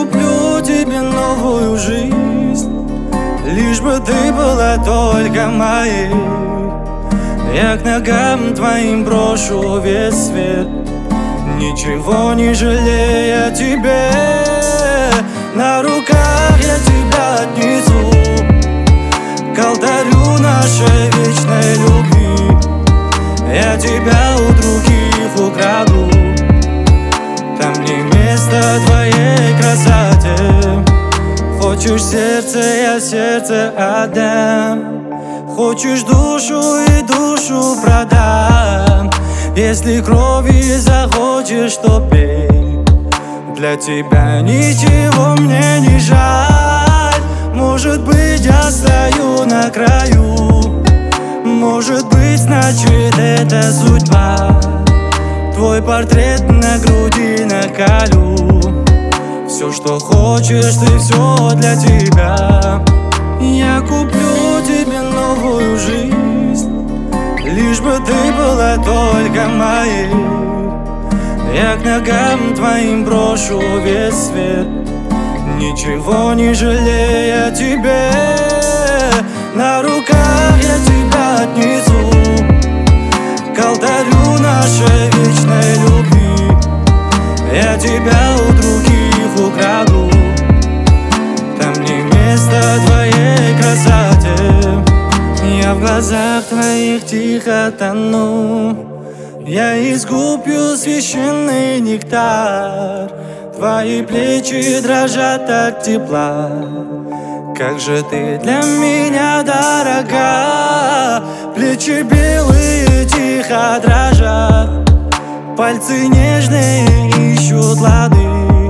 куплю тебе новую жизнь, лишь бы ты была только моей. Я к ногам твоим брошу весь свет, ничего не жалея тебе. На руках я тебя отнесу к алтарю нашей вечной любви. Я тебя у других украду, там не место твоей красоте. Хочешь сердце, я сердце отдам. Хочешь душу и душу продам. Если крови захочешь, то пей. Для тебя ничего мне не жаль. Может быть, я стою на краю, может быть, значит, это судьба. Твой портрет на груди наколю. Все, что хочешь, ты, все для тебя. Я куплю тебе новую жизнь, лишь бы ты была только моей. Я к ногам твоим брошу весь свет, ничего не жалея тебе. На руках я тебя отнесу к алтарю нашей вечной любви. Я тебя у других украду, там не место твоей красоте. Я в глазах твоих тихо тону, я искупью священный нектар. Твои плечи дрожат от тепла, как же ты для меня дорога. Плечи белые тихо дрожат, пальцы нежные ищут лады.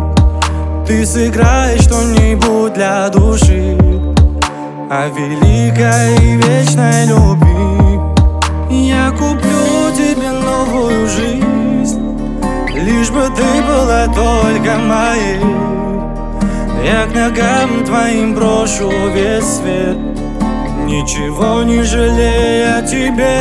Ты сыграй что-нибудь для души о великой и вечной любви. Я куплю тебе новую жизнь, лишь бы ты была только моей. Я к ногам твоим брошу весь свет, ничего не жалея тебе.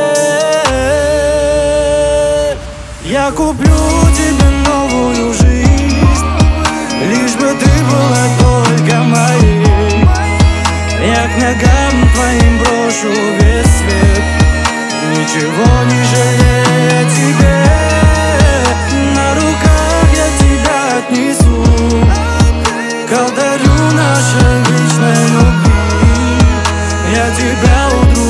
Я куплю тебе новую жизнь, лишь бы ты была только моей. Я к ногам твоим брошу весь свет, ничего не жалея тебе. На руках я тебя отнесу к алтарю нашей вечной любви. Я тебя утру